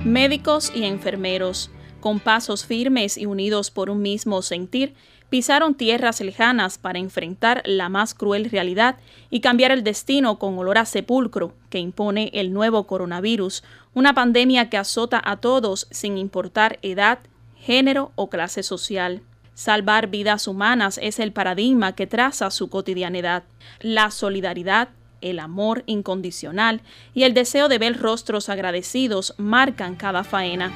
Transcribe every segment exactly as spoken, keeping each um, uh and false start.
Médicos y enfermeros, con pasos firmes y unidos por un mismo sentir, pisaron tierras lejanas para enfrentar la más cruel realidad y cambiar el destino con olor a sepulcro que impone el nuevo coronavirus, una pandemia que azota a todos sin importar edad, género o clase social. Salvar vidas humanas es el paradigma que traza su cotidianidad. La solidaridad, el amor incondicional y el deseo de ver rostros agradecidos marcan cada faena.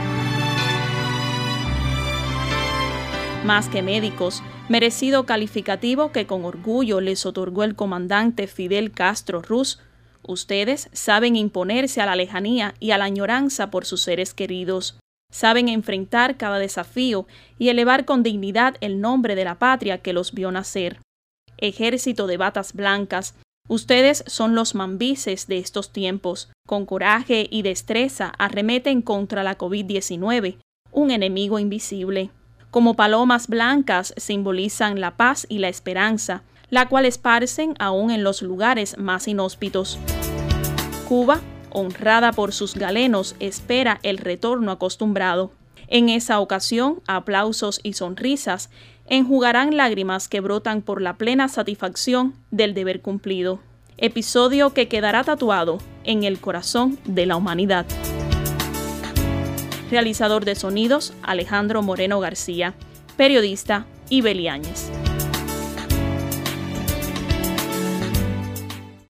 Más que médicos, merecido calificativo que con orgullo les otorgó el comandante Fidel Castro Ruz, ustedes saben imponerse a la lejanía y a la añoranza por sus seres queridos. Saben enfrentar cada desafío y elevar con dignidad el nombre de la patria que los vio nacer. Ejército de batas blancas, ustedes son los mambises de estos tiempos. Con coraje y destreza arremeten contra la COVID diecinueve, un enemigo invisible. Como palomas blancas simbolizan la paz y la esperanza, la cual esparcen aún en los lugares más inhóspitos. Cuba, honrada por sus galenos, espera el retorno acostumbrado. En esa ocasión, aplausos y sonrisas enjugarán lágrimas que brotan por la plena satisfacción del deber cumplido. Episodio que quedará tatuado en el corazón de la humanidad. Realizador de sonidos, Alejandro Moreno García. Periodista, Ibeli Áñez.